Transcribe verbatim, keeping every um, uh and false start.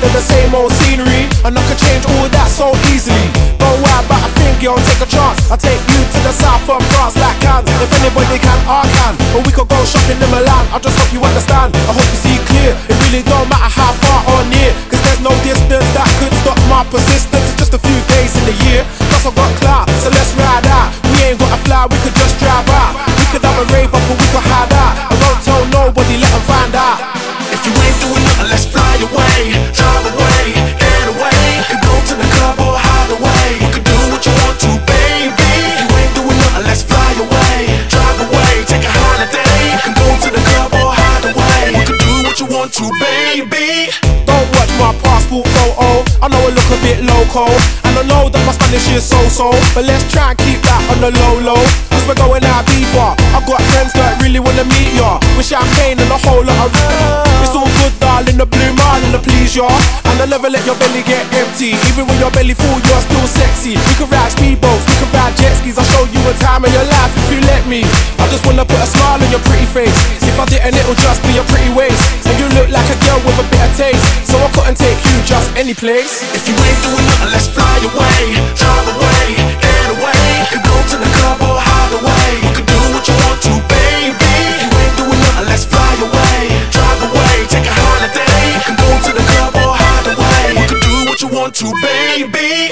of the same old scenery, and I could change all that so easily. Don't worry about a thing, girl, take a chance. I'll take you to the south of France like Cannes. If anybody can, I can. Or we could go shopping in Milan. I just hope you understand, I hope you see clear. It really don't matter how far or near, cause there's no distance that could stop my persistence. It's just a few days in the year, plus I got clout, so let's ride out. We ain't gotta fly, we could just drive out. We could have a rave up or we could hide out. I won't tell nobody, let them find out. If you ain't doing nothing, let's fly away, drive away, get away. We could go to the club or hide away. We could do what you want to, baby. If you ain't doing nothing, let's fly away, drive away, take a holiday. We could go to the club or hide away. We could do what you want to, baby. Don't watch my passport photo, I know I look a bit loco, and I know that my Spanish is so-so, but let's try and keep that on the low-low, cause we're going out deeper. I've got friends that really wanna meet ya, with champagne and a whole lot of it's all good, darling, the blue marlin to please ya. And I never let your belly get empty, even when your belly full, you're still sexy. We can ride speedboats, we can ride jet skis, I'll show you a time in your life if you let me. I just wanna put a smile on your pretty face. If I didn't, it'll just be your pretty waist. And you look like a girl with a bit of taste, so I couldn't take you just any place. If you ain't doing nothing, let's fly away.